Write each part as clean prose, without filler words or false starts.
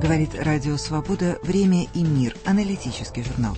Говорит Радио Свобода «Время и мир». Аналитический журнал.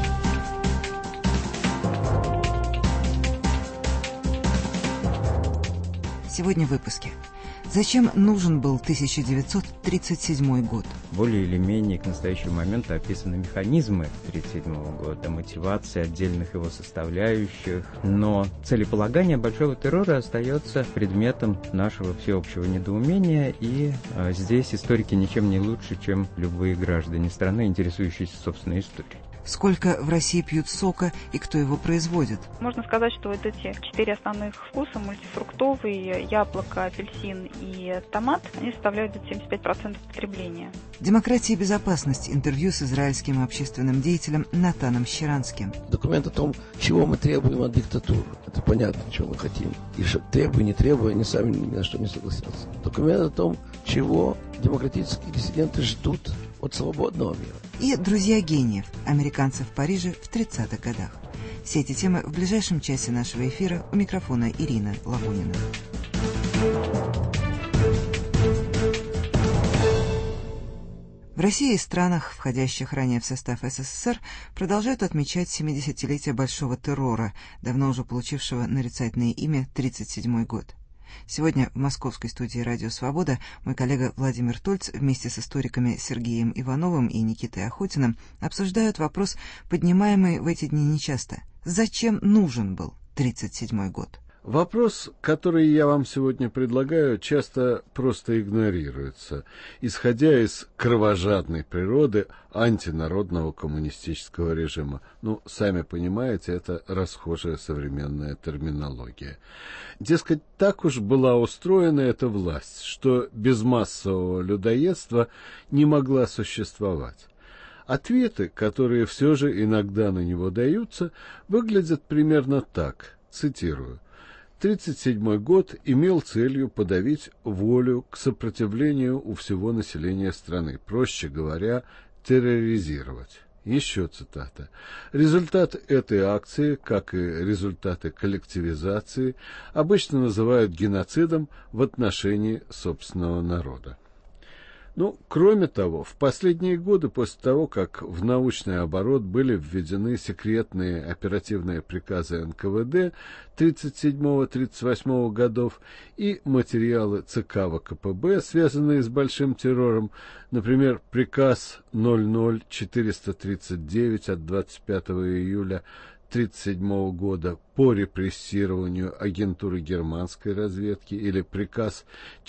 Сегодня в выпуске. Зачем нужен был 1937 год? Более или менее к настоящему моменту описаны механизмы 1937 года, мотивация отдельных его составляющих, но целеполагание большого террора остается предметом нашего всеобщего недоумения, и здесь историки ничем не лучше, чем любые граждане страны, интересующиеся собственной историей. Сколько в России пьют сока и кто его производит? Можно сказать, что вот эти 4 основных вкуса, мультифруктовый, яблоко, апельсин и томат, они составляют 75% потребления. Демократия и безопасность. Интервью с израильским общественным деятелем Натаном Щеранским. Документ о том, чего мы требуем от диктатуры. Это понятно, чего мы хотим. И что требуя, не требуя, они сами ни на что не согласятся. Документ о том, чего демократические диссиденты ждут от свободного мира. И «Друзья гениев» американцев в Париже в 30-х годах. Все эти темы в ближайшем часе нашего эфира. У микрофона Ирина Лавунина. В России и странах, входящих ранее в состав СССР, продолжают отмечать 70-летие Большого террора, давно уже получившего нарицательное имя «37-й год». Сегодня в московской студии «Радио Свобода» мой коллега Владимир Тольц вместе с историками Сергеем Ивановым и Никитой Охотиным обсуждают вопрос, поднимаемый в эти дни нечасто. Зачем нужен был 1937 год? Вопрос, который я вам сегодня предлагаю, часто просто игнорируется, исходя из кровожадной природы антинародного коммунистического режима. Сами понимаете, это расхожая современная терминология. Дескать, так уж была устроена эта власть, что без массового людоедства не могла существовать. Ответы, которые все же иногда на него даются, выглядят примерно так, цитирую. 1937 год имел целью подавить волю к сопротивлению у всего населения страны, проще говоря, терроризировать. Еще цитата. Результат этой акции, как и результаты коллективизации, обычно называют геноцидом в отношении собственного народа. Кроме того, в последние годы, после того, как в научный оборот были введены секретные оперативные приказы НКВД 1937-1938 годов и материалы ЦК ВКПБ, связанные с Большим террором, например, приказ 00439 от 25 июля 1937 года по репрессированию агентуры германской разведки или приказ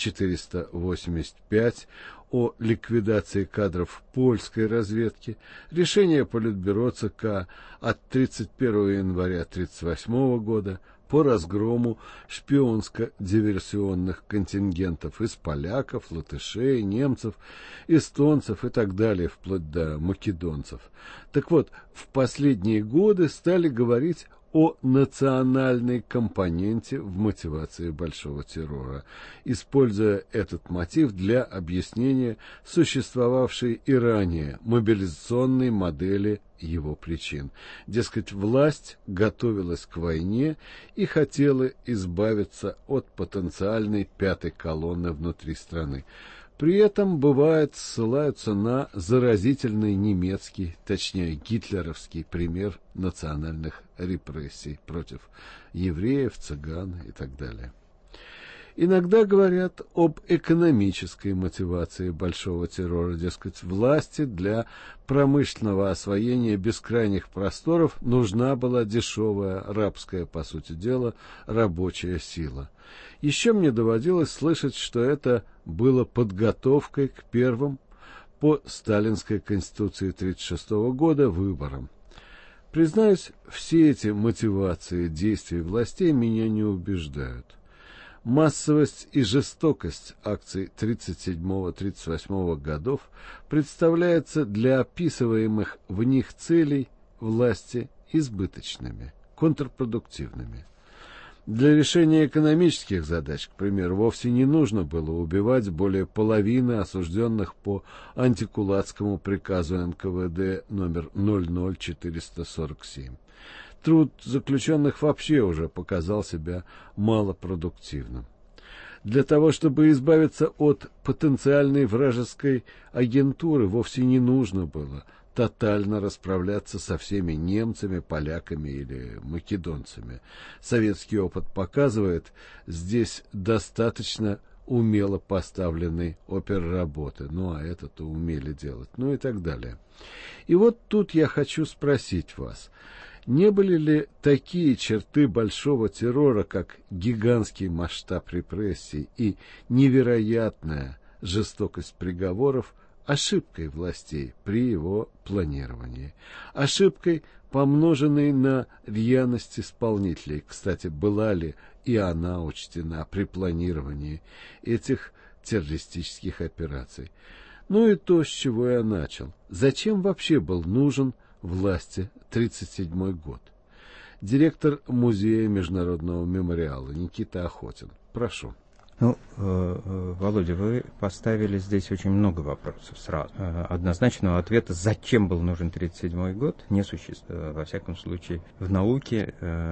485 о ликвидации кадров польской разведки, решение Политбюро ЦК от 31 января 1938 года по разгрому шпионско-диверсионных контингентов из поляков, латышей, немцев, эстонцев и так далее, вплоть до македонцев. Так вот, в последние годы стали говорить о национальной компоненте в мотивации Большого террора, используя этот мотив для объяснения существовавшей и ранее мобилизационной модели его причин. Дескать, власть готовилась к войне и хотела избавиться от потенциальной пятой колонны внутри страны. При этом, бывает, ссылаются на заразительный немецкий, точнее гитлеровский пример национальных репрессий против евреев, цыган и так далее. Иногда говорят об экономической мотивации Большого террора, дескать, власти для промышленного освоения бескрайних просторов нужна была дешевая, рабская, по сути дела, рабочая сила. Еще мне доводилось слышать, что это было подготовкой к первым по Сталинской Конституции 1936 года выборам. Признаюсь, все эти мотивации действий властей меня не убеждают. Массовость и жестокость акций 1937-1938 годов представляется для описываемых в них целей власти избыточными, контрпродуктивными. Для решения экономических задач, к примеру, вовсе не нужно было убивать более половины осужденных по антикулацкому приказу НКВД номер 00447. Труд заключенных вообще уже показал себя малопродуктивным. Для того, чтобы избавиться от потенциальной вражеской агентуры, вовсе не нужно было тотально расправляться со всеми немцами, поляками или македонцами. Советский опыт показывает, здесь достаточно умело поставленной оперработы. Ну, а это-то умели делать. Ну и так далее. И вот тут я хочу спросить вас, не были ли такие черты большого террора, как гигантский масштаб репрессий и невероятная жестокость приговоров, ошибкой властей при его планировании? Ошибкой, помноженной на рьяность исполнителей. Кстати, была ли и она учтена при планировании этих террористических операций? Ну и то, с чего я начал. Зачем вообще был нужен власти 1937 год? Директор Музея международного мемориала Никита Охотин. Прошу. Ну, Володя, вы поставили здесь очень много вопросов сразу. Однозначного ответа, зачем был нужен 1937 год, не существует. Во всяком случае, в науке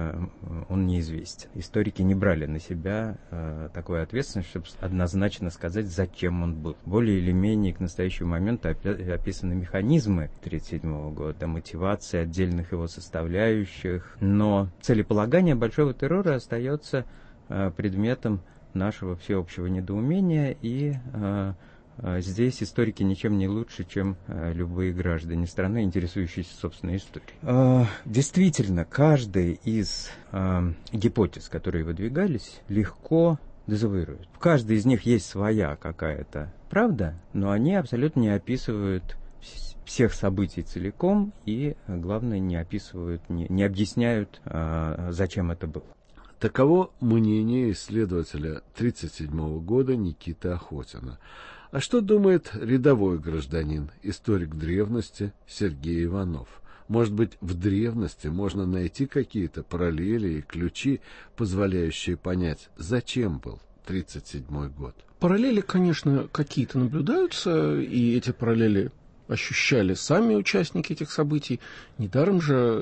он неизвестен. Историки не брали на себя такую ответственность, чтобы однозначно сказать, зачем он был. Более или менее к настоящему моменту описаны механизмы 1937 года, мотивация отдельных его составляющих, но целеполагание большого террора остается предметом нашего всеобщего недоумения, и здесь историки ничем не лучше, чем любые граждане страны, интересующиеся собственной историей. Действительно, каждая из гипотез, которые выдвигались, легко дезавуируют. В каждой из них есть своя какая-то правда, но они абсолютно не описывают всех событий целиком и, главное, не описывают, не объясняют, зачем это было. Таково мнение исследователя 1937 года Никиты Охотина. А что думает рядовой гражданин, историк древности Сергей Иванов? Может быть, в древности можно найти какие-то параллели и ключи, позволяющие понять, зачем был 1937 год? Параллели, конечно, какие-то наблюдаются, и эти параллели ощущали сами участники этих событий. Недаром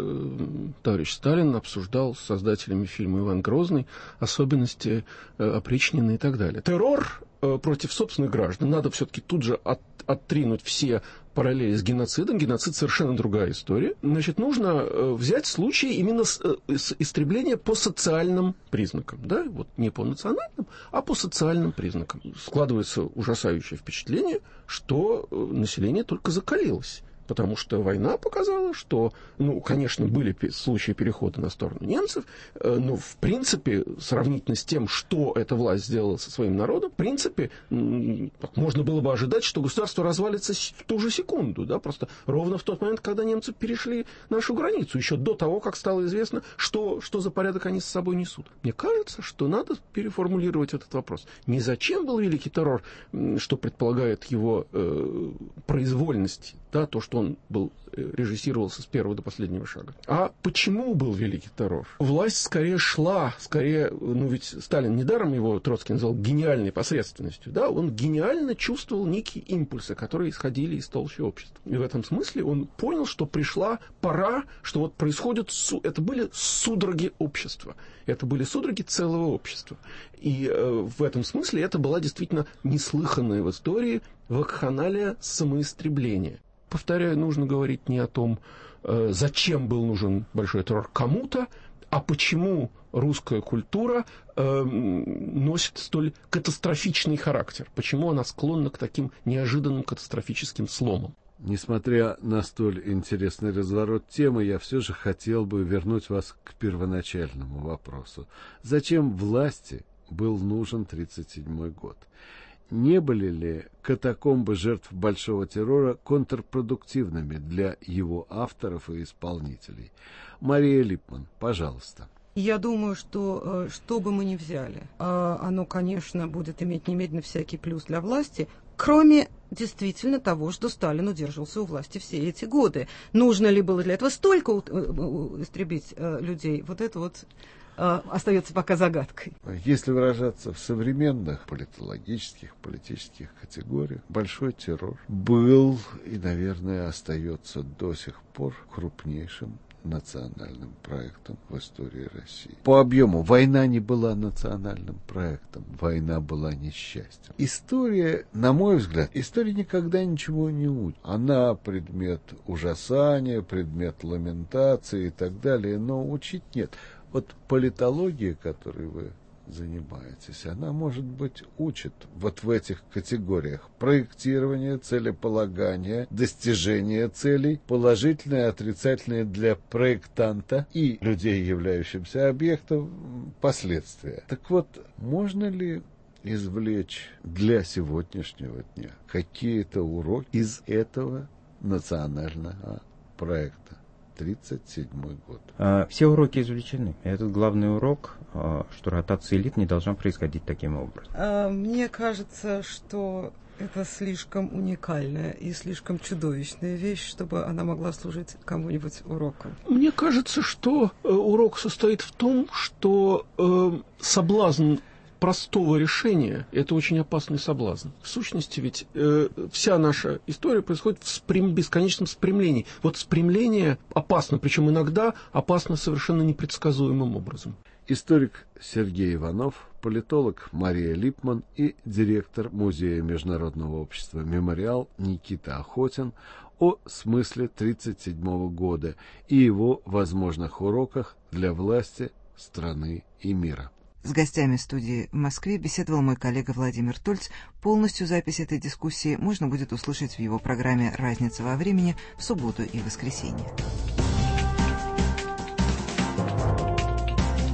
же товарищ Сталин обсуждал с создателями фильма «Иван Грозный» особенности опричнины и так далее. Террор против собственных граждан. Надо все-таки тут же оттринуть все параллели с геноцидом. Геноцид совершенно другая история. Значит, нужно взять случай именно с истребления по социальным признакам. Да? Вот не по национальным, а по социальным признакам. Складывается ужасающее впечатление, что население только закалилось. Потому что война показала, что, конечно, были случаи перехода на сторону немцев, но, в принципе, сравнительно с тем, что эта власть сделала со своим народом, в принципе, можно было бы ожидать, что государство развалится в ту же секунду, да, просто ровно в тот момент, когда немцы перешли нашу границу, еще до того, как стало известно, что за порядок они с собой несут. Мне кажется, что надо переформулировать этот вопрос. Не зачем был великий террор, что предполагает его произвольность, да, то, что он режиссировался с первого до последнего шага. А почему был великий террор? Власть скорее шла, ведь Сталин недаром его Троцкий назвал гениальной посредственностью, да, он гениально чувствовал некие импульсы, которые исходили из толщи общества. И в этом смысле он понял, что пришла пора, что вот происходят, это были судороги общества, это были судороги целого общества. И в этом смысле это была действительно неслыханная в истории вакханалия самоистребления. Повторяю, нужно говорить не о том, зачем был нужен большой террор кому-то, а почему русская культура носит столь катастрофичный характер, почему она склонна к таким неожиданным катастрофическим сломам. Несмотря на столь интересный разворот темы, я все же хотел бы вернуть вас к первоначальному вопросу. Зачем власти был нужен 1937 год? Не были ли катакомбы жертв большого террора контрпродуктивными для его авторов и исполнителей? Мария Липман, пожалуйста. Я думаю, что бы мы ни взяли, оно, конечно, будет иметь немедленно всякий плюс для власти, кроме действительно того, что Сталин удерживался у власти все эти годы. Нужно ли было для этого столько истребить людей? Вот это вот остается пока загадкой. Если выражаться в современных политологических, политических категориях, большой террор был и, наверное, остается до сих пор крупнейшим национальным проектом в истории России. По объему война не была национальным проектом, война была несчастьем. История, на мой взгляд, история никогда ничего не учит. Она предмет ужасания, предмет ламентации и так далее, но учить нет. Вот политология, которой вы занимаетесь, она, может быть, учит вот в этих категориях: проектирование, целеполагание, достижение целей, положительное, отрицательное для проектанта и людей, являющихся объектом, последствия. Так вот, можно ли извлечь для сегодняшнего дня какие-то уроки из этого национального проекта? 1937 год. Все уроки извлечены. Этот главный урок, что ротация элит не должна происходить таким образом. Мне кажется, что это слишком уникальная и слишком чудовищная вещь, чтобы она могла служить кому-нибудь уроком. Мне кажется, что урок состоит в том, что соблазн простого решения – это очень опасный соблазн. В сущности, ведь вся наша история происходит в бесконечном спрямлении. Вот спрямление опасно, причем иногда опасно совершенно непредсказуемым образом. Историк Сергей Иванов, политолог Мария Липман и директор Музея международного общества «Мемориал» Никита Охотин о смысле 1937 года и его возможных уроках для власти, страны и мира. С гостями студии в Москве беседовал мой коллега Владимир Тольц. Полностью запись этой дискуссии можно будет услышать в его программе «Разница во времени» в субботу и воскресенье.